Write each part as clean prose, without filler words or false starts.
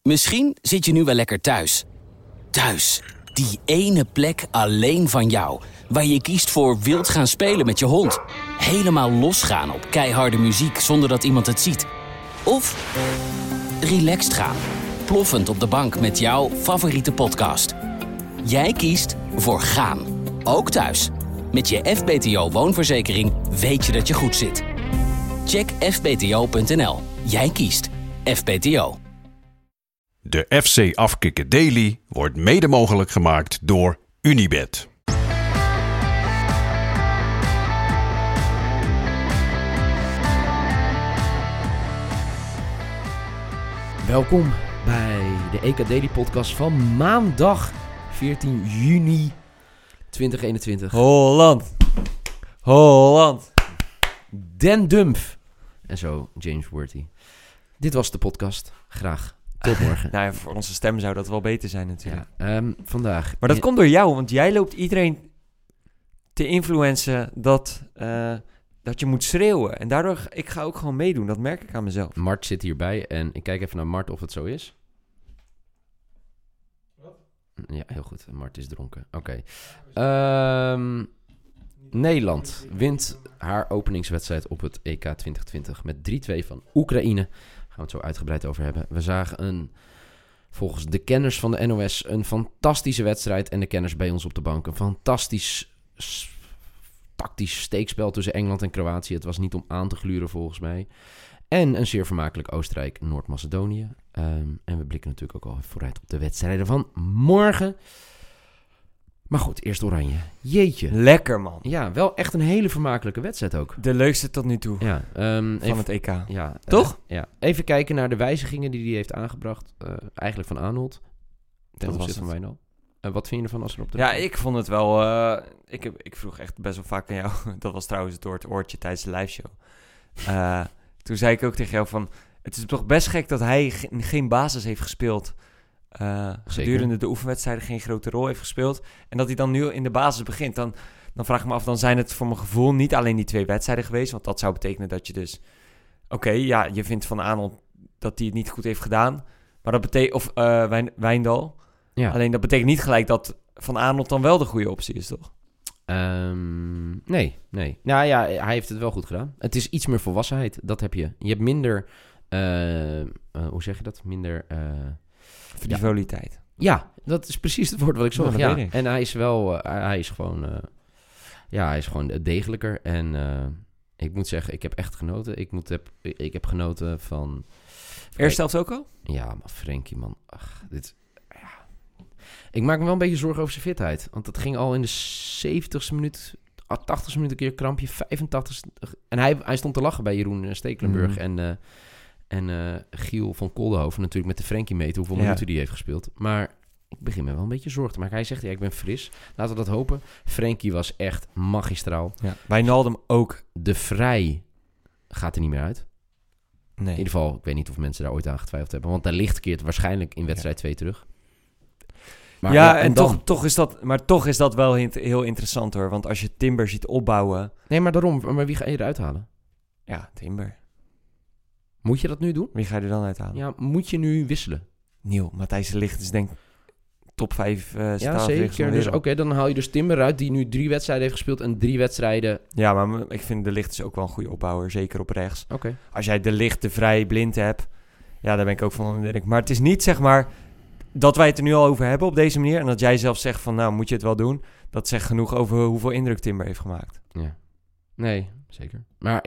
Misschien zit je nu wel lekker thuis. Thuis, die ene plek alleen van jou. Waar je kiest voor wild gaan spelen met je hond. Helemaal losgaan op keiharde muziek zonder dat iemand het ziet. Of relaxed gaan. Ploffend op de bank met jouw favoriete podcast. Jij kiest voor gaan. Ook thuis. Met je FBTO woonverzekering weet je dat je goed zit. Check fbto.nl. Jij kiest FBTO. De FC Afkikken Daily wordt mede mogelijk gemaakt door Unibet. Welkom bij de EK Daily podcast van maandag 14 juni 2021. Holland. Den Dumf. En zo James Worthy. Dit was de podcast. Graag. Tot morgen. Nou ja, voor onze stem zou dat wel beter zijn natuurlijk. Ja, vandaag. Maar dat komt door jou, want jij loopt iedereen te influencen dat je moet schreeuwen. En daardoor, ik ga ook gewoon meedoen. Dat merk ik aan mezelf. Mart zit hierbij en ik kijk even naar Mart of het zo is. Wat? Ja, heel goed. Mart is dronken. Oké. Nederland wint haar openingswedstrijd op het EK 2020 met 3-2 van Oekraïne. Gaan we het zo uitgebreid over hebben. We zagen volgens de kenners van de NOS een fantastische wedstrijd. En de kenners bij ons op de bank een fantastisch tactisch steekspel tussen Engeland en Kroatië. Het was niet om aan te gluren volgens mij. En een zeer vermakelijk Oostenrijk-Noord-Macedonië. En we blikken natuurlijk ook al vooruit op de wedstrijden van morgen. Maar goed, eerst Oranje. Jeetje. Lekker, man. Ja, wel echt een hele vermakelijke wedstrijd ook. De leukste tot nu toe Ja, van het EK. Ja, toch? Ja. Even kijken naar de wijzigingen die hij heeft aangebracht. Eigenlijk van Arnold. Ten opzichte van Wijnald. Wat vind je ervan als er op de... Ja, ik vond het wel... Ik vroeg echt best wel vaak aan jou. Dat was trouwens door het oortje tijdens de liveshow. Toen zei ik ook tegen jou van... Het is toch best gek dat hij geen basis heeft gespeeld... gedurende de oefenwedstrijden geen grote rol heeft gespeeld. En dat hij dan nu in de basis begint. Dan vraag ik me af, dan zijn het voor mijn gevoel niet alleen die 2 wedstrijden geweest. Want dat zou betekenen dat je dus... Oké, je vindt van Arnold dat hij het niet goed heeft gedaan. Maar dat betekent... Of Wijndal. Ja. Alleen dat betekent niet gelijk dat Van Arnold dan wel de goede optie is, toch? Nee. Nou ja, hij heeft het wel goed gedaan. Het is iets meer volwassenheid, dat heb je. Je hebt minder... hoe zeg je dat? Minder... frivoliteit. Ja, dat is precies het woord wat ik zocht. Ja. En hij is wel... hij is gewoon degelijker. En ik moet zeggen, ik heb echt genoten. Ik heb genoten van... Eerst zelfs ook al? Ja, maar Frenkie, man. Ach, ik maak me wel een beetje zorgen over zijn fitheid. Want het ging al in de 70ste minuut, 80ste minuut een keer krampje, 85ste. En hij stond te lachen bij Jeroen Stekelenburg en Giel van Koldenhoven natuurlijk met de Frenkie meten hoeveel minuten die heeft gespeeld. Maar ik begin me wel een beetje zorgen te maken. Hij zegt, ik ben fris. Laten we dat hopen. Frenkie was echt magistraal. Ja. Wijnaldum ook. De Vrij gaat er niet meer uit. Nee. In ieder geval, ik weet niet of mensen daar ooit aan getwijfeld hebben. Want daar ligt keert waarschijnlijk in wedstrijd 2 terug. Maar, en toch is dat wel heel interessant hoor. Want als je Timber ziet opbouwen... Nee, maar daarom. Maar wie ga je eruit halen? Ja, Timber. Moet je dat nu doen? Wie ga je er dan uithalen? Ja, moet je nu wisselen? Nieuw. Matthijs de Ligt is denk ik top 5 ja, zeker. Dus oké, dan haal je dus Timber uit die nu 3 wedstrijden heeft gespeeld en 3 wedstrijden... Ja, maar ik vind de Ligt is ook wel een goede opbouwer. Zeker op rechts. Oké. Als jij de Ligt, de Vrij, Blind hebt... Ja, daar ben ik ook van onder de indruk. Maar het is niet zeg maar... Dat wij het er nu al over hebben op deze manier... en dat jij zelf zegt van, nou, moet je het wel doen... dat zegt genoeg over hoeveel indruk Timber heeft gemaakt. Ja. Nee, zeker. Maar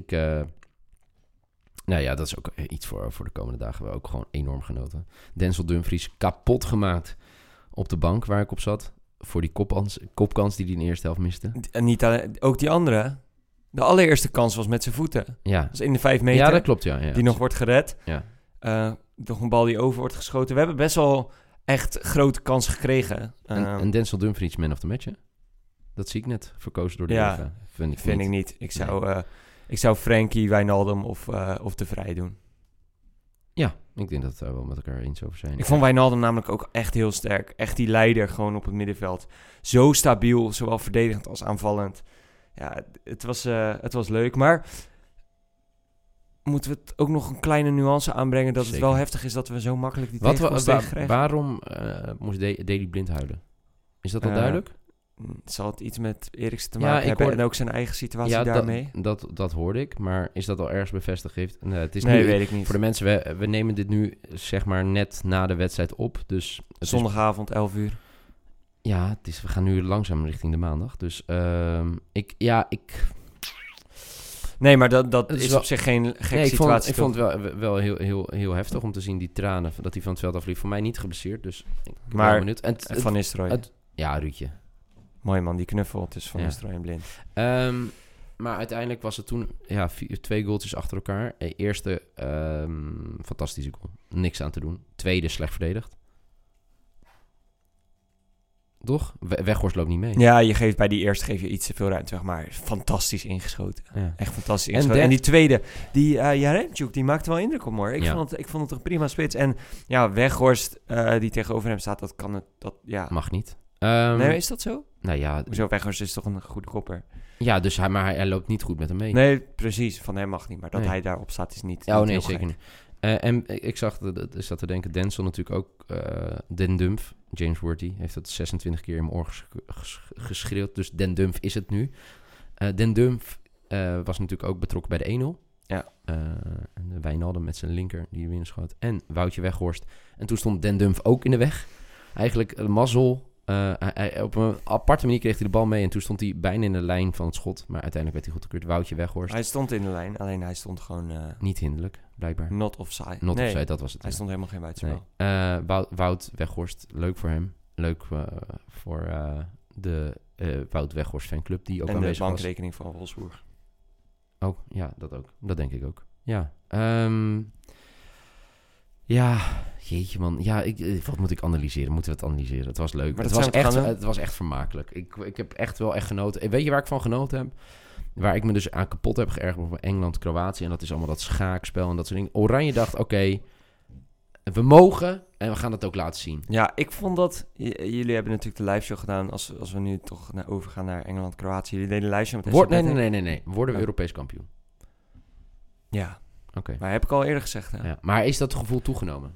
nou ja, dat is ook iets voor de komende dagen. We ook gewoon enorm genoten. Denzel Dumfries kapot gemaakt op de bank waar ik op zat. Voor die kopkans die hij in de eerste helft miste. En niet alleen, ook die andere. De allereerste kans was met zijn voeten. Ja. Dat is in de 5 meter. Ja, dat klopt, ja. Die nog wordt gered. Ja. Toch een bal die over wordt geschoten. We hebben best wel echt grote kansen gekregen. En Denzel Dumfries man of the match, hè? Dat zie ik net, verkozen door de UEFA. Vind ik niet. Ik zou Frenkie, Wijnaldum of De Vrij doen. Ja, ik denk dat we het wel met elkaar eens over zijn. Ik vond Wijnaldum namelijk ook echt heel sterk. Echt die leider gewoon op het middenveld. Zo stabiel, zowel verdedigend als aanvallend. Ja, het was leuk. Maar moeten we het ook nog een kleine nuance aanbrengen... dat Zeker. het wel heftig is dat we zo makkelijk die tegenkomst tegenkrijgen. Waarom moest Daley Blind huilen? Is dat al duidelijk? Zal het iets met Eriksen te Ja, maken ik hebben... hoorde- en ook zijn eigen situatie daarmee? Dat hoorde ik. Maar is dat al ergens bevestigd? Het is Nee, nu, weet ik niet. voor de mensen, we nemen dit nu zeg maar net na de wedstrijd op. Dus het is, Zondagavond, 11 uur. ja, we gaan nu langzaam richting de maandag. Dus Nee, maar dat Het is is wel- op zich geen gekke Nee, situatie. ik vond het wel heel heftig om te zien die tranen... dat hij van het veld afliep. Voor mij niet geblesseerd, dus ik ben Maar- wel benieuwd. En En Van Nistelrooy. ja, Ruudje. Mooi man, die knuffel tussen Van Ja. Nistelrooy en Blind. Maar uiteindelijk was het toen 2 goaltjes achter elkaar. Eerste, fantastische goal. Niks aan te doen. Tweede, slecht verdedigd. Toch? Weghorst loopt niet mee. Ja, je geeft bij die eerste geef je iets te veel ruimte, zeg maar. Fantastisch ingeschoten. Ja. Echt fantastisch En ingeschoten. En, de- die tweede, die Jaremchuk, die maakte wel indruk op me, hoor. Ik Ja. vond het een prima spits. En ja, Weghorst, die tegenover hem staat, dat kan het... Ja. Mag niet. Nee, is dat zo? Nou ja, Hoezo, Weghorst is toch een goede kopper? ja dus hij loopt niet goed met hem mee. Nee, precies. Van hem mag niet. Maar dat Nee. hij daarop staat is niet Oh niet nee, heel zeker gek. niet. En ik zag, zat te denken, Denzel natuurlijk ook, Den Dumf, James Worthy, heeft het 26 keer in mijn oor geschreeuwd. Dus Den Dumf is het nu. Den Dumf was natuurlijk ook betrokken bij de 1-0. Ja. En de Wijnaldum met zijn linker, die de winnaar schoot. En Woutje Weghorst. En toen stond Den Dumf ook in de weg. Eigenlijk mazzel. Op een aparte manier kreeg hij de bal mee. En toen stond hij bijna in de lijn van het schot. Maar uiteindelijk werd hij goedgekeurd. Woutje Weghorst. Hij stond in de lijn, alleen hij stond gewoon Niet hinderlijk, blijkbaar. not offside. Not Nee, offside, dat was het. hij ja. stond helemaal geen buitenspel. Nee. Wout Weghorst, leuk voor hem. Leuk voor de Wout Weghorst fanclub die ook En de aanwezig was. bankrekening van Wolfsburg. Oh, ja, dat ook. Dat denk ik ook. Ja. Ja, jeetje man. Ja, wat moet ik analyseren? Moeten we het analyseren? Het was leuk. Maar Het dat was, zijn we echt, gaan doen. het was echt vermakelijk. Ik heb echt wel echt genoten. Weet je waar ik van genoten heb? Waar ik me dus aan kapot heb geërgerd over Engeland, Kroatië. En dat is allemaal dat schaakspel en dat soort dingen. Oranje dacht, oké, we mogen en we gaan het ook laten zien. Ja, ik vond dat... jullie hebben natuurlijk de live show gedaan. Als we nu toch overgaan naar Engeland-Kroatië. Jullie deden de live show met Nee. Worden we Oh. Europees kampioen? Ja, Oké. maar heb ik al eerder gezegd. Hè? Ja. Maar is dat gevoel toegenomen?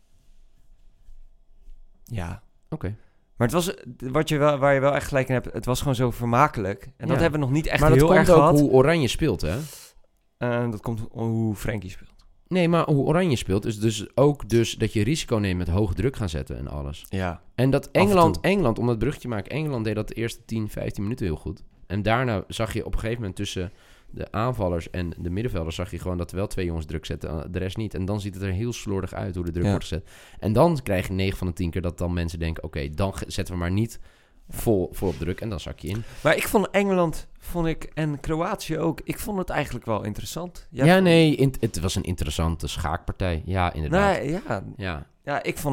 Ja. Oké. Maar het was, waar je wel echt gelijk in hebt, het was gewoon zo vermakelijk. En dat Ja. hebben we nog niet echt Maar dat heel komt erg ook gehad. hoe Oranje speelt, hè? Dat komt hoe Frenkie speelt. Nee, maar hoe Oranje speelt is dus ook dat je risico neemt met hoge druk gaan zetten en alles. Ja. En dat en Engeland, om dat bruggetje te maken, Engeland deed dat de eerste 10, 15 minuten heel goed. En daarna zag je op een gegeven moment tussen de aanvallers en de middenvelders, zag je gewoon dat er wel 2 jongens druk zetten, de rest niet. En dan ziet het er heel slordig uit hoe de druk wordt gezet. En dan krijg je 9 van de 10 keer dat dan mensen denken, oké, dan zetten we maar niet vol op druk en dan zak je in. Maar ik vond Engeland, en Kroatië ook, ik vond het eigenlijk wel interessant. Het was een interessante schaakpartij. Ja, inderdaad. Nee, ja, ik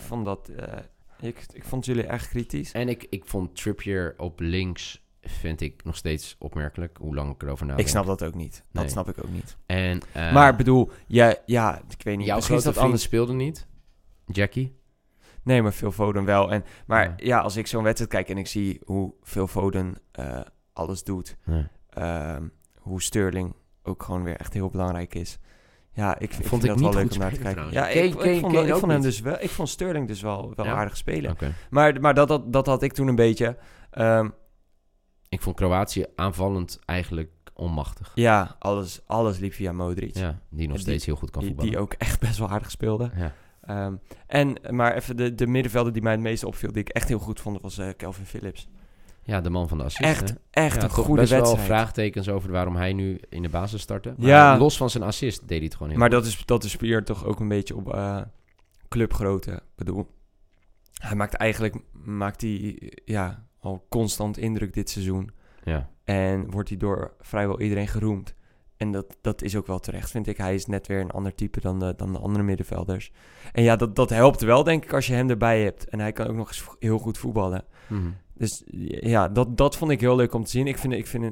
vond jullie erg kritisch. En ik vond Trippier op links, vind ik nog steeds opmerkelijk, hoe lang ik erover nadenk. Ik snap dat ook niet. Nee. Dat snap ik ook niet. En, Maar bedoel, ja, ik weet niet. jouw Misschien is grote dat vriend anders. speelde niet, Jackie. Nee, maar Phil Foden wel. Maar Ja. ja, als ik zo'n wedstrijd kijk en ik zie hoe Phil Foden alles doet. Hoe Sterling ook gewoon weer echt heel belangrijk is. Ja, ik vind ik dat niet wel leuk goed om naar te spelen, kijken. trouwens. Ja, Ik ik vond hem niet. dus wel. Ik vond Sterling dus wel Ja? aardig spelen. Oké. Maar dat had ik toen een beetje. Ik vond Kroatië aanvallend eigenlijk onmachtig. Ja, alles liep via Modric. Ja, die nog Die- steeds heel goed kan voetballen. Die ook echt best wel aardig speelde. Ja. Maar even de middenvelder die mij het meest opviel, die ik echt heel goed vond, was Calvin Phillips. Ja, de man van de assist. Echt Ja, een toch goede best wedstrijd. wel vraagtekens over waarom hij nu in de basis startte. Maar Ja. los van zijn assist deed hij het gewoon heel Maar goed. dat is puur toch ook een beetje op clubgrootte. Ik bedoel, hij maakt al constant indruk dit seizoen. Ja. En wordt hij door vrijwel iedereen geroemd. En dat is ook wel terecht, vind ik. Hij is net weer een ander type dan de andere middenvelders. En ja, dat helpt wel, denk ik, als je hem erbij hebt. En hij kan ook nog eens heel goed voetballen. Mhm. Dus ja, dat vond ik heel leuk om te zien. Ik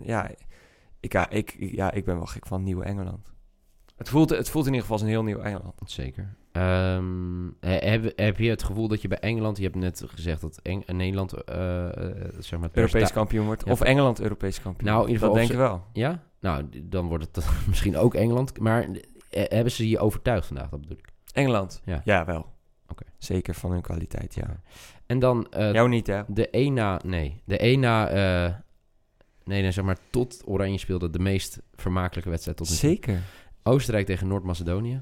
ben wel gek van Nieuw Engeland. Het voelt in ieder geval als een heel nieuw Engeland. Zeker. Heb je het gevoel dat je bij Engeland... Je hebt net gezegd dat Nederland... zeg maar Europees kampioen wordt. Ja, Of Engeland Europees kampioen. Nou, in ieder geval dat denk ik wel. Ja? Nou, dan wordt het misschien ook Engeland. Maar hebben ze je overtuigd vandaag, dat bedoel ik. Engeland? Ja. Ja, wel. Oké. Zeker van hun kwaliteit, ja. En dan Jou niet, hè? de zeg maar tot Oranje speelde de meest vermakelijke wedstrijd tot nu toe. Zeker. Oostenrijk tegen Noord-Macedonië.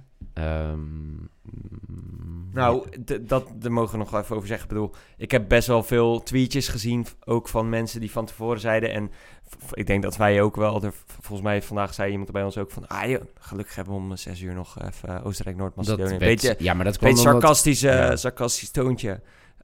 Nou, daar mogen we nog wel even over zeggen. Ik bedoel, ik heb best wel veel tweetjes gezien, ook van mensen die van tevoren zeiden. En ik denk dat wij ook wel, volgens mij vandaag zei iemand bij ons ook van, joh, gelukkig hebben we om 6 uur nog even Oostenrijk-Noord-Macedonië. Maar dat kwam sarcastisch toontje.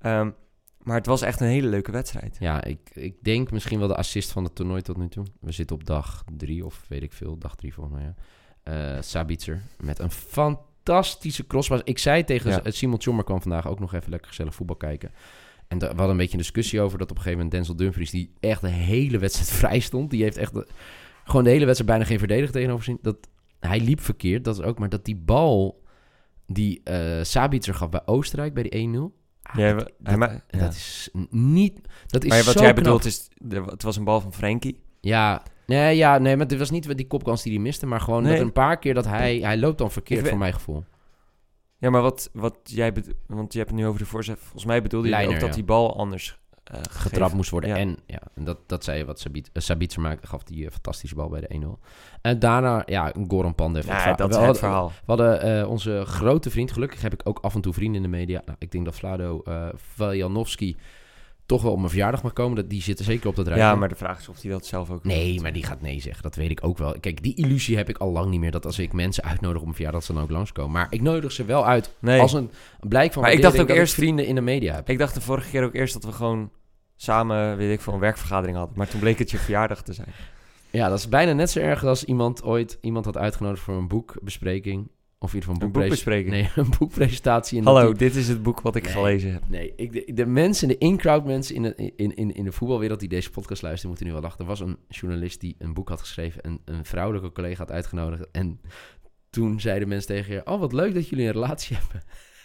Maar het was echt een hele leuke wedstrijd. Ja, ik denk misschien wel de assist van het toernooi tot nu toe. We zitten op dag 3 of weet ik veel, dag 3 volgens mij, ja. Sabitzer met een fantastische crosspas. Ik zei tegen Simon Tjommer kwam vandaag ook nog even lekker gezellig voetbal kijken. En we hadden een beetje een discussie over dat op een gegeven moment Denzel Dumfries, die echt de hele wedstrijd vrij stond. Die heeft echt gewoon de hele wedstrijd bijna geen verdediger tegenover zien. Hij liep verkeerd, dat is ook. Maar dat die bal die Sabitzer gaf bij Oostenrijk, bij die 1-0. Dat is niet... Dat is maar wat zo jij knap. bedoelt is, het was een bal van Frenkie. Ja, nee, maar dit was niet die kopkans die hij miste, maar gewoon dat een paar keer dat hij loopt dan verkeerd voor mijn gevoel. Ja, maar wat jij bedoelt, want je hebt het nu over de voorzet. Volgens mij bedoelde je ook dat die bal anders getrapt moest worden. Ja. En dat zei je wat Sabitzer maakte, gaf die fantastische bal bij de 1-0. En daarna, Goran Pandev. Ja, dat is het verhaal. We hadden onze grote vriend, gelukkig heb ik ook af en toe vrienden in de media. Nou, ik denk dat Vlado Veljanovski toch wel op mijn verjaardag mag komen. Die zitten zeker op dat rijtje. Ja, maar de vraag is of hij dat zelf ook... Nee, maar die gaat nee zeggen. Dat weet ik ook wel. Kijk, die illusie heb ik al lang niet meer. Dat als ik mensen uitnodig op mijn verjaardag, dat ze dan ook langskomen. Maar ik nodig ze wel uit als een blijk van... Maar ik dacht ook eerst vrienden in de media heb. Ik dacht de vorige keer ook eerst dat we gewoon samen, weet ik veel, een werkvergadering hadden. Maar toen bleek het je verjaardag te zijn. Ja, dat is bijna net zo erg als iemand had uitgenodigd voor een boekbespreking. Of in ieder geval een boekbespreking. Nee, een boekpresentatie. Hallo, dit is het boek wat ik gelezen heb. Nee, de mensen, de in-crowd mensen in de voetbalwereld die deze podcast luisteren, moeten nu wel lachen. Er was een journalist die een boek had geschreven en een vrouwelijke collega had uitgenodigd. En toen zeiden mensen tegen je, wat leuk dat jullie een relatie hebben.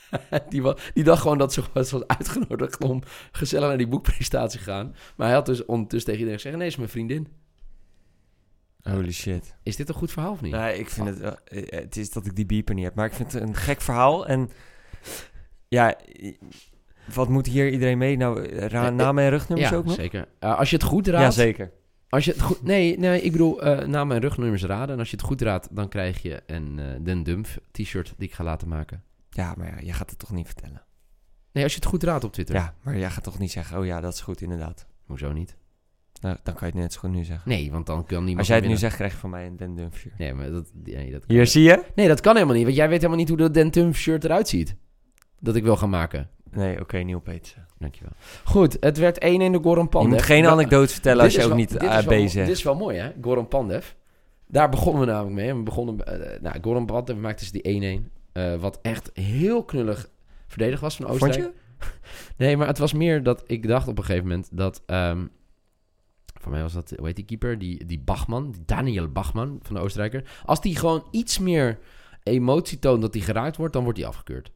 Die dacht gewoon dat ze was uitgenodigd om gezellig naar die boekpresentatie te gaan. Maar hij had dus ondertussen tegen iedereen gezegd, nee, is mijn vriendin. Holy shit. Is dit een goed verhaal of niet? Nee, ik vind het is dat ik die beeper niet heb. Maar ik vind het een gek verhaal. En ja, wat moet hier iedereen mee? Nou, namen en rugnummers ook nog? Zeker. Als je het goed raadt... Ja, zeker. Als je het goed... Nee, ik bedoel namen en rugnummers raden. En als je het goed raadt, dan krijg je een Den Dumf t-shirt die ik ga laten maken. Ja, maar je gaat het toch niet vertellen? Nee, als je het goed raadt op Twitter. Ja, maar jij gaat toch niet zeggen, dat is goed inderdaad. Hoezo niet? Nou, dan kan je het net zo goed nu zeggen. Nee, want dan kan niemand... Als jij het nu zegt, krijg je van mij een Den Dumf shirt. Nee, maar dat hier zie je? Nee, dat kan helemaal niet. Want jij weet helemaal niet hoe de Den Dumf shirt eruit ziet. Dat ik wil gaan maken. Nee, oké, Neil Petersen. Dankjewel. Goed, het werd 1-1 door Goran Pandev. Je moet geen anekdotes vertellen als je ook niet B zegt. Dit is wel mooi, hè? Goran Pandev. Daar begonnen we namelijk mee. We begonnen... Goran Pandev maakte dus die 1-1. Wat echt heel knullig verdedigd was van Oostenrijk. Vond je? Nee, maar het was meer dat ik dacht op een gegeven moment dat... voor mij was dat, hoe heet die keeper? Die Bachmann, die Daniel Bachmann van de Oostenrijker. Als die gewoon iets meer emotie toont dat hij geraakt wordt, dan wordt hij afgekeurd.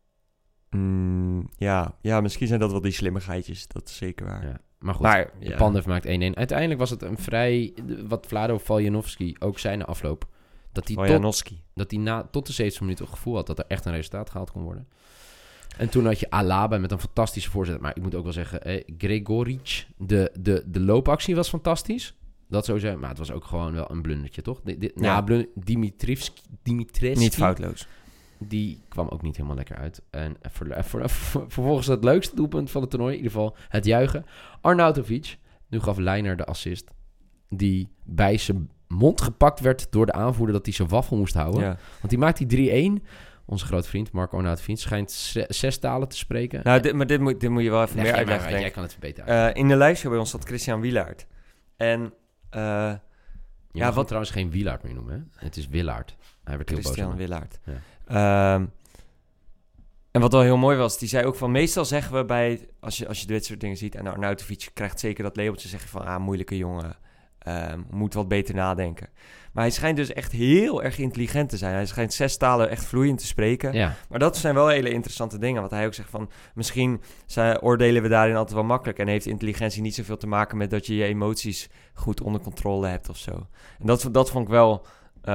Ja, misschien zijn dat wel die slimmigheidjes. Dat is zeker waar. Ja, maar goed, Pandev maakt 1-1. Uiteindelijk was het een vrij... Wat Vlado Veljanovski ook zei na afloop. Dat hij tot de 70 minuten het gevoel had dat er echt een resultaat gehaald kon worden. En toen had je Alaba met een fantastische voorzet. Maar ik moet ook wel zeggen, Gregoric, de loopactie was fantastisch. Dat sowieso, maar het was ook gewoon wel een blundertje, toch? Dimitrescu. Niet foutloos. Die kwam ook niet helemaal lekker uit. En vervolgens het leukste doelpunt van het toernooi, in ieder geval het juichen. Arnautovic, nu gaf Leiner de assist, die bij zijn mond gepakt werd door de aanvoerder dat hij zijn waffel moest houden. Ja. Want die maakt die 3-1... Onze grote vriend Marco Arnautovic schijnt 6 talen te spreken. Nou, dit moet je wel even meer uitleggen. Jij kan het beter in de liveshow bij ons zat Christian Wielaert. En je mag wat trouwens geen Wielaert meer noemen, hè? Het is Willaert. Hij werd heel boos. Christian Wielaert. Ja. En wat wel heel mooi was, die zei ook van... Meestal zeggen we bij... Als je dit soort dingen ziet... En Arnautovic krijgt zeker dat labeltje... Zeg je van, moeilijke jongen... moet wat beter nadenken. Maar hij schijnt dus echt heel erg intelligent te zijn. Hij schijnt 6 talen echt vloeiend te spreken. Ja. Maar dat zijn wel hele interessante dingen. Want hij ook zegt van... Misschien oordelen we daarin altijd wel makkelijk. En heeft intelligentie niet zoveel te maken met... dat je je emoties goed onder controle hebt of zo. En dat vond ik wel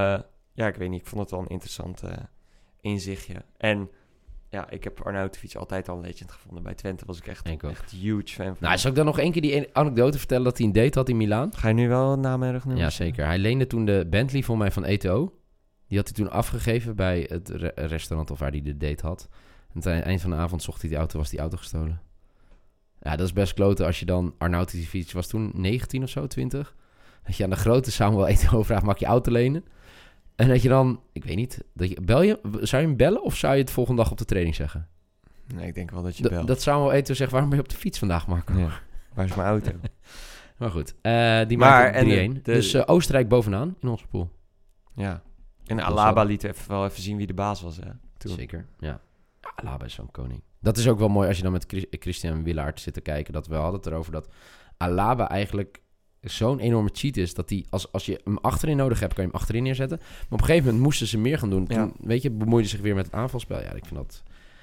ja, ik weet niet. Ik vond het wel een interessant inzichtje. En ja, ik heb Arnautovic altijd al een legend gevonden. Bij Twente was ik echt huge fan van. Nou, zal ik dan nog één keer die anekdote vertellen dat hij een date had in Milaan? Ga je nu wel naam en rugnummers? Ja, zeker. Hij leende toen de Bentley voor mij van ETO. Die had hij toen afgegeven bij het restaurant of waar hij de date had. En aan het eind van de avond zocht hij die auto, was die auto gestolen. Ja, dat is best kloten als je dan... Arnautovic was toen 19 of zo, 20. Dat je aan de grote Samuel Eto'o vraagt, mag je auto lenen? En dat je dan, ik weet niet, zou je hem bellen of zou je het volgende dag op de training zeggen? Nee, ik denk wel dat je belt. Dat Samuel Eto'o zegt, waarom ben je op de fiets vandaag, Marco? Ja. Waar is mijn auto? Maar goed, die maakte 3-1. Dus Oostenrijk bovenaan in onze pool. Ja, en Alaba liet even zien wie de baas was. Hè, toen. Zeker, ja. Alaba is zo'n koning. Dat is ook wel mooi als je dan met Christian Willaert zit te kijken. Dat we hadden het erover dat Alaba eigenlijk zo'n enorme cheat is, dat hij, als je hem achterin nodig hebt, kan je hem achterin neerzetten. Maar op een gegeven moment moesten ze meer gaan doen. Toen, weet je, bemoeide zich weer met het aanvalspel. Ja, ik vind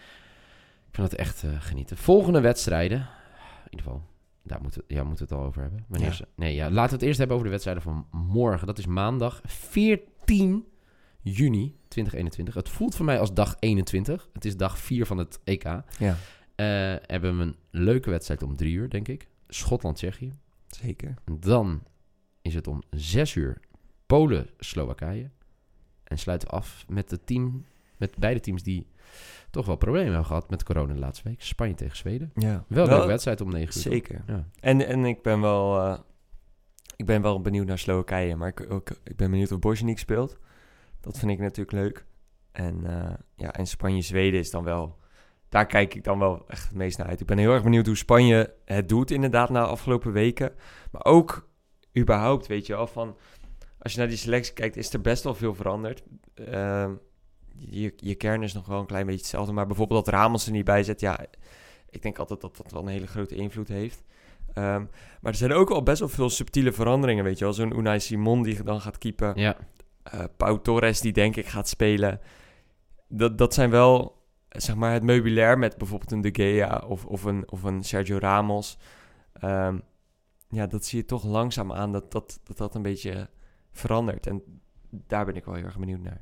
dat echt genieten. Volgende wedstrijden. In ieder geval, daar moeten we het al over hebben. Laten we het eerst hebben over de wedstrijden van morgen. Dat is maandag 14 juni 2021. Het voelt voor mij als dag 21. Het is dag 4 van het EK. Ja. Hebben we een leuke wedstrijd om 3 uur, denk ik. Schotland-Tsjechië. Zeker. Dan is het om 6 uur Polen-Slowakije. En sluiten we af met beide teams die toch wel problemen hebben gehad met corona de laatste week. Spanje tegen Zweden. Ja. Wel een leuke wedstrijd om 9 uur. Zeker. Ja. En ik ben wel benieuwd naar Slowakije. Maar ik ben benieuwd of Bosniek speelt. Dat vind ik natuurlijk leuk. En Spanje-Zweden is dan wel... Daar kijk ik dan wel echt het meest naar uit. Ik ben heel erg benieuwd hoe Spanje het doet inderdaad na de afgelopen weken. Maar ook überhaupt, weet je wel, van... Als je naar die selectie kijkt, is er best wel veel veranderd. Je kern is nog wel een klein beetje hetzelfde. Maar bijvoorbeeld dat Ramos er niet bij zit, ja... Ik denk altijd dat dat wel een hele grote invloed heeft. Maar er zijn ook al best wel veel subtiele veranderingen, weet je wel. Zo'n Unai Simon die dan gaat keepen. Ja. Pau Torres die denk ik gaat spelen. Dat zijn wel... zeg maar het meubilair met bijvoorbeeld een De Gea of een Sergio Ramos. Dat zie je toch langzaam aan dat een beetje verandert. En daar ben ik wel heel erg benieuwd naar.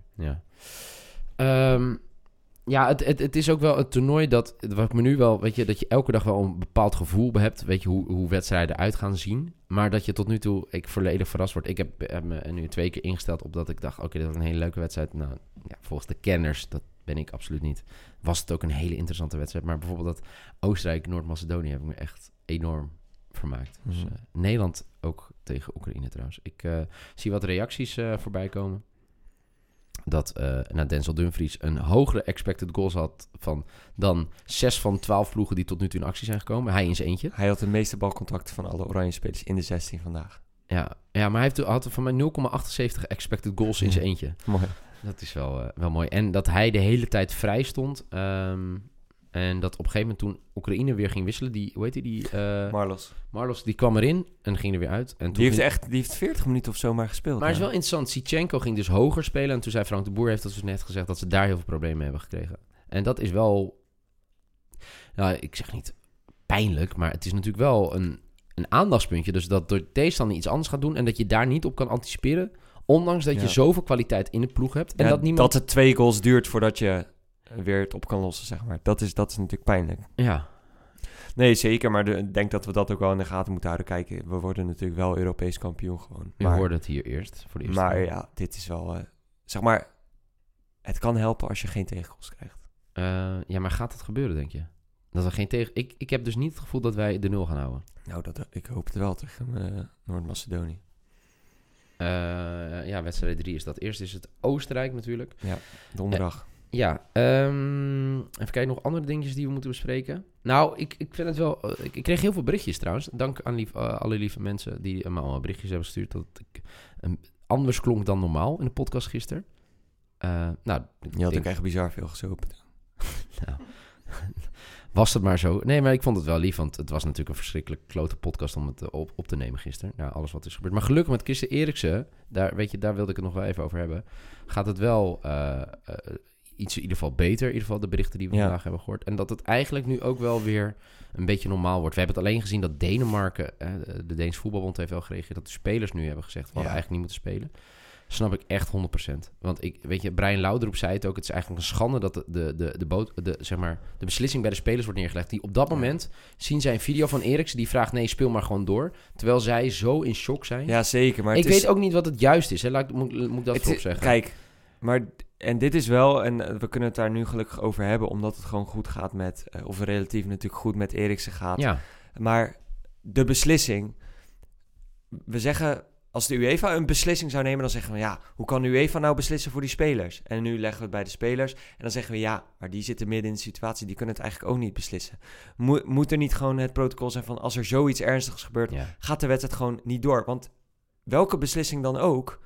Ja. Het is ook wel een toernooi wat me nu wel, weet je, dat je elke dag wel een bepaald gevoel hebt, weet je, hoe wedstrijden eruit gaan zien. Maar dat je tot nu toe, ik volledig verrast word. Ik heb me nu 2 keer ingesteld op dat ik dacht, oké, dit wordt een hele leuke wedstrijd. Nou, ja, volgens de kenners, dat ben ik absoluut niet. Was het ook een hele interessante wedstrijd. Maar bijvoorbeeld dat Oostenrijk-Noord-Macedonië heb ik me echt enorm vermaakt. Dus Nederland ook tegen Oekraïne trouwens. Ik zie wat reacties voorbij komen. Dat Denzel Dumfries een hogere expected goals had dan 6 van 12 ploegen die tot nu toe in actie zijn gekomen. Hij in zijn eentje. Hij had de meeste balcontacten van alle oranje spelers in de 16 vandaag. Ja, maar hij had van mij 0,78 expected goals in zijn eentje. Mooi. Dat is wel mooi. En dat hij de hele tijd vrij stond. En dat op een gegeven moment toen Oekraïne weer ging wisselen. Hoe heet die? Marlos, die kwam erin en ging er weer uit. En die heeft 40 minuten of zo maar gespeeld. Maar het is wel interessant. Sichenko ging dus hoger spelen. En toen zei Frank de Boer, heeft dat dus net gezegd, dat ze daar heel veel problemen mee hebben gekregen. En dat is wel... Nou, ik zeg niet pijnlijk, maar het is natuurlijk wel een aandachtspuntje. Dus dat door tegenstander iets anders gaat doen en dat je daar niet op kan anticiperen. Ondanks dat je zoveel kwaliteit in de ploeg hebt. En dat het 2 goals duurt voordat je weer het op kan lossen, zeg maar. Dat is natuurlijk pijnlijk. Ja. Nee, zeker. Maar ik denk dat we dat ook wel in de gaten moeten houden. Kijk, we worden natuurlijk wel Europees kampioen gewoon. We hoorden het hier eerst. Voor de eerste maar ja, dit is wel... zeg maar, het kan helpen als je geen tegengoals krijgt. Ja, maar gaat het gebeuren, denk je? Dat we geen tegen... Ik heb dus niet het gevoel dat wij de 0 gaan houden. Nou, ik hoop het wel tegen Noord-Macedonië. Wedstrijd 3 is dat. Eerst is het Oostenrijk natuurlijk. Ja, donderdag. Even kijken, nog andere dingetjes die we moeten bespreken. Nou, ik vind het wel... Ik kreeg heel veel berichtjes trouwens. Dank aan alle lieve mensen die me allemaal berichtjes hebben gestuurd. Dat ik anders klonk dan normaal in de podcast gisteren. Je had ook echt bizar veel gezopen. Nou, was het maar zo. Nee, maar ik vond het wel lief, want het was natuurlijk een verschrikkelijk klote podcast om het op te nemen gisteren. Nou, alles wat is gebeurd. Maar gelukkig met Christen Eriksen, daar wilde ik het nog wel even over hebben, gaat het wel iets in ieder geval beter. In ieder geval de berichten die we vandaag hebben gehoord. En dat het eigenlijk nu ook wel weer een beetje normaal wordt. We hebben het alleen gezien dat Denemarken, de Deense voetbalbond heeft wel gereageerd, dat de spelers nu hebben gezegd, we hadden eigenlijk niet moeten spelen. Snap ik echt 100%. Want weet je, Brian Laudrup zei het ook. Het is eigenlijk een schande dat de beslissing bij de spelers wordt neergelegd. Die op dat moment zien zij een video van Eriksen die vraagt: nee, speel maar gewoon door. Terwijl zij zo in shock zijn. Ja, zeker. Maar weet ook niet wat het juist is. Hè? Moet ik dat voorop zeggen? Kijk, en dit is wel, en we kunnen het daar nu gelukkig over hebben, omdat het gewoon goed gaat met, of relatief natuurlijk goed met Eriksen gaat. Ja. Maar de beslissing, we zeggen, als de UEFA een beslissing zou nemen, dan zeggen we, ja, hoe kan de UEFA nou beslissen voor die spelers? En nu leggen we het bij de spelers en dan zeggen we, ja, maar die zitten midden in de situatie, die kunnen het eigenlijk ook niet beslissen. Moet er niet gewoon het protocol zijn van, als er zoiets ernstigs gebeurt, gaat de wedstrijd gewoon niet door? Want welke beslissing dan ook,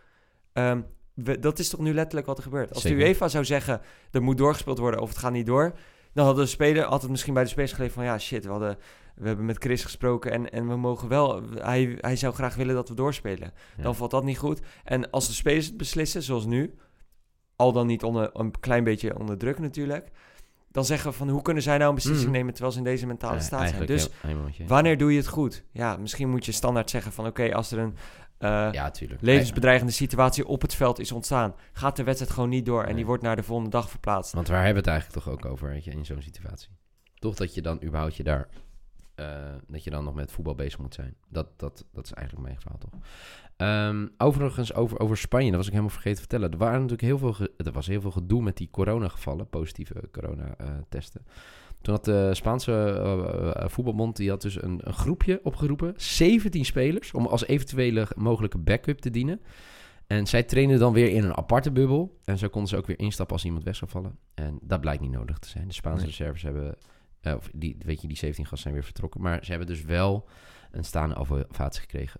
dat is toch nu letterlijk wat er gebeurt. Als de UEFA zou zeggen, er moet doorgespeeld worden of het gaat niet door, dan had het misschien bij de spelers geleverd van, ja, shit, we hebben met Chris gesproken en we mogen wel, hij zou graag willen dat we doorspelen. Ja. Dan valt dat niet goed. En als de spelers het beslissen, zoals nu, al dan niet een klein beetje onder druk natuurlijk, dan zeggen we van, hoe kunnen zij nou een beslissing nemen terwijl ze in deze mentale staat zijn? Dus wanneer doe je het goed? Ja, misschien moet je standaard zeggen van, oké, als er een levensbedreigende situatie op het veld is ontstaan, gaat de wedstrijd gewoon niet door en die wordt naar de volgende dag verplaatst. Want waar hebben we het eigenlijk toch ook over, weet je, in zo'n situatie? Toch dat je dan überhaupt dat je dan nog met voetbal bezig moet zijn. Dat is eigenlijk mijn verhaal, toch? Overigens, over Spanje, dat was ik helemaal vergeten te vertellen. Er waren natuurlijk heel veel gedoe met die coronagevallen, positieve coronatesten. Toen had de Spaanse voetbalbond, die had dus een groepje opgeroepen, 17 spelers, om als eventuele mogelijke backup te dienen. En zij trainden dan weer in een aparte bubbel. En zo konden ze ook weer instappen als iemand weg zou vallen. En dat blijkt niet nodig te zijn. De Spaanse reserves hebben, die 17 gasten zijn weer vertrokken. Maar ze hebben dus wel een staande ovatie gekregen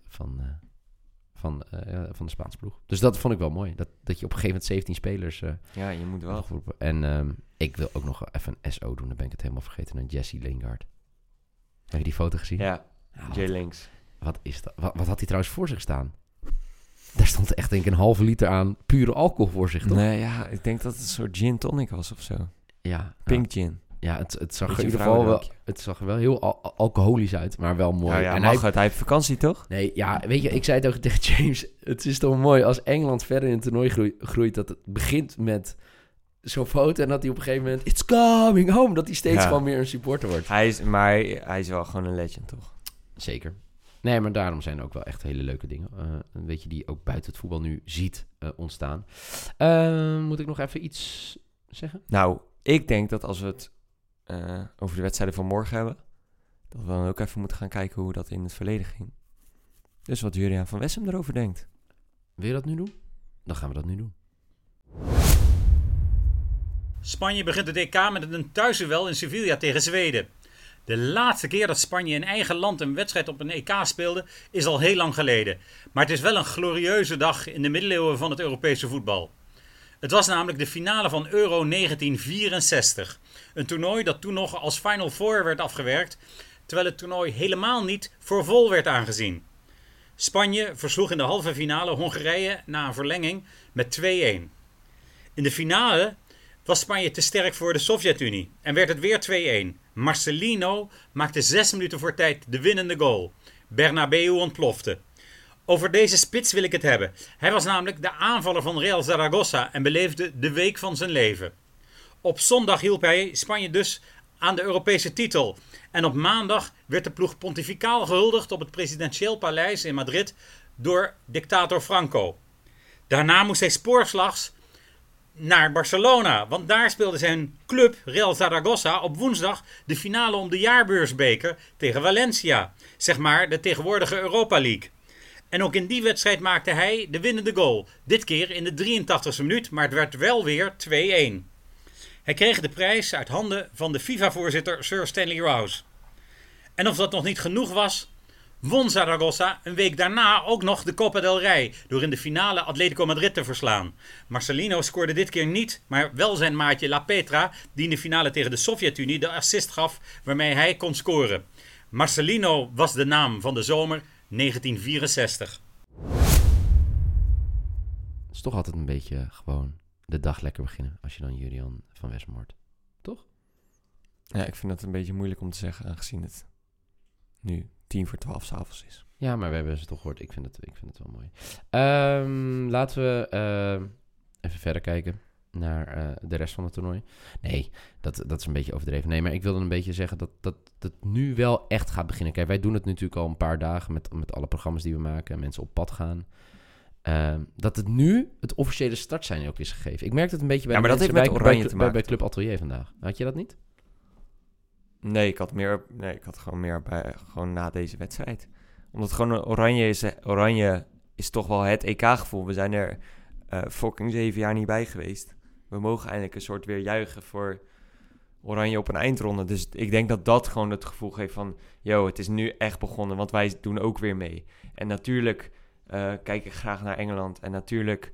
van de Spaanse ploeg. Dus dat vond ik wel mooi. Dat je op een gegeven moment 17 spelers... je moet wel. En ik wil ook nog even een SO doen. Dan ben ik het helemaal vergeten. Een Jesse Lingard. Heb je die foto gezien? Ja, J-Links. Wat is dat? Wat had hij trouwens voor zich staan? Daar stond echt denk ik een halve liter aan pure alcohol voor zich, toch? Nee, ja, ik denk dat het een soort gin tonic was of zo. Ja. Pink gin. Ja, het zag er in ieder geval wel, het zag er wel heel alcoholisch uit, maar wel mooi. Nou ja, en hij heeft vakantie, toch? Nee, ja, weet je, ik zei het ook tegen James. Het is toch mooi als Engeland verder in het toernooi groeit, dat het begint met zo'n foto en dat hij op een gegeven moment, it's coming home, dat hij steeds gewoon meer een supporter wordt. Hij is wel gewoon een legend, toch? Zeker. Nee, maar daarom zijn er ook wel echt hele leuke dingen. Weet je, die je ook buiten het voetbal nu ziet ontstaan. Moet ik nog even iets zeggen? Nou, ik denk dat als we het over de wedstrijden van morgen hebben, dat we dan ook even moeten gaan kijken hoe dat in het verleden ging. Dus wat Julian van Wessem erover denkt. Wil je dat nu doen? Dan gaan we dat nu doen. Spanje begint het EK met een thuisduel in Sevilla tegen Zweden. De laatste keer dat Spanje in eigen land een wedstrijd op een EK speelde is al heel lang geleden. Maar het is wel een glorieuze dag in de middeleeuwen van het Europese voetbal. Het was namelijk de finale van Euro 1964. Een toernooi dat toen nog als Final Four werd afgewerkt, terwijl het toernooi helemaal niet voor vol werd aangezien. Spanje versloeg in de halve finale Hongarije na een verlenging met 2-1. In de finale was Spanje te sterk voor de Sovjet-Unie en werd het weer 2-1. Marcelino maakte 6 minuten voor tijd de winnende goal. Bernabeu ontplofte. Over deze spits wil ik het hebben. Hij was namelijk de aanvaller van Real Zaragoza en beleefde de week van zijn leven. Op zondag hielp hij Spanje dus aan de Europese titel. En op maandag werd de ploeg pontificaal gehuldigd op het presidentieel paleis in Madrid door dictator Franco. Daarna moest hij spoorslags naar Barcelona, want daar speelde zijn club Real Zaragoza op woensdag de finale om de jaarbeursbeker tegen Valencia, zeg maar de tegenwoordige Europa League. En ook in die wedstrijd maakte hij de winnende goal, dit keer in de 83e minuut, maar het werd wel weer 2-1. Hij kreeg de prijs uit handen van de FIFA-voorzitter Sir Stanley Rouse. En of dat nog niet genoeg was, won Zaragoza een week daarna ook nog de Copa del Rey door in de finale Atletico Madrid te verslaan. Marcelino scoorde dit keer niet, maar wel zijn maatje La Petra, die in de finale tegen de Sovjet-Unie de assist gaf waarmee hij kon scoren. Marcelino was de naam van de zomer 1964. Het is toch altijd een beetje gewoon de dag lekker beginnen als je dan Julian van Wessem wordt. Toch? Ja, ik vind dat een beetje moeilijk om te zeggen, aangezien het nu 11:50 s'avonds is. Ja, maar we hebben ze toch gehoord. Ik vind het wel mooi. Laten we even verder kijken naar de rest van het toernooi. Nee, dat is een beetje overdreven. Nee, maar ik wilde een beetje zeggen dat het nu wel echt gaat beginnen. Kijk, wij doen het natuurlijk al een paar dagen met alle programma's die we maken. Mensen op pad gaan. Dat het nu het officiële startsein ook is gegeven. Ik merk het een beetje bij maar dat heeft met Oranje te maken. Bij Club Atelier vandaag. Had je dat niet? Nee, ik had gewoon meer bij gewoon na deze wedstrijd. Omdat gewoon Oranje is toch wel het EK-gevoel. We zijn er fucking 7 jaar niet bij geweest. We mogen eindelijk een soort weer juichen voor Oranje op een eindronde. Dus ik denk dat gewoon het gevoel geeft van... het is nu echt begonnen, want wij doen ook weer mee. En natuurlijk kijk ik graag naar Engeland. En natuurlijk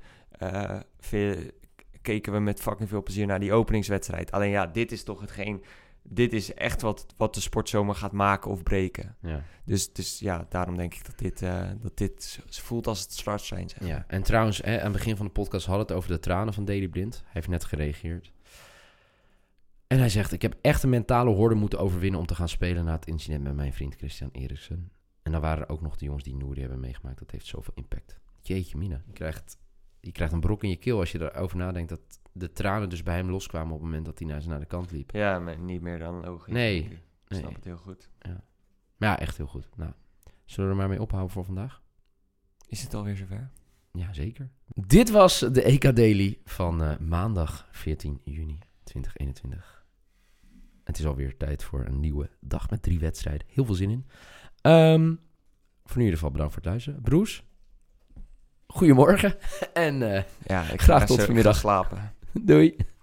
keken we met fucking veel plezier naar die openingswedstrijd. Alleen ja, dit is toch hetgeen... Dit is echt wat de sportzomer gaat maken of breken. Ja. Dus ja, daarom denk ik dat dit voelt als het startsein. Zeg maar. Ja, en trouwens, aan het begin van de podcast hadden we het over de tranen van Daley Blind. Hij heeft net gereageerd. En hij zegt, ik heb echt een mentale horde moeten overwinnen om te gaan spelen na het incident met mijn vriend Christian Eriksen. En dan waren er ook nog de jongens die Nouri hebben meegemaakt. Dat heeft zoveel impact. Jeetje mina, je krijgt een brok in je keel als je erover nadenkt dat de tranen dus bij hem loskwamen op het moment dat hij naar de kant liep. Ja, maar niet meer dan logisch. Nee. Ik snap het heel goed. Ja. Maar ja, echt heel goed. Nou, zullen we er maar mee ophouden voor vandaag? Is het alweer zover? Ja, zeker. Dit was de EK Daily van maandag 14 juni 2021. Het is alweer tijd voor een nieuwe dag met 3 wedstrijden. Heel veel zin in. Voor nu in ieder geval bedankt voor het luisteren. Broes, goedemorgen. En ik graag tot vanmiddag. slapen. Doei.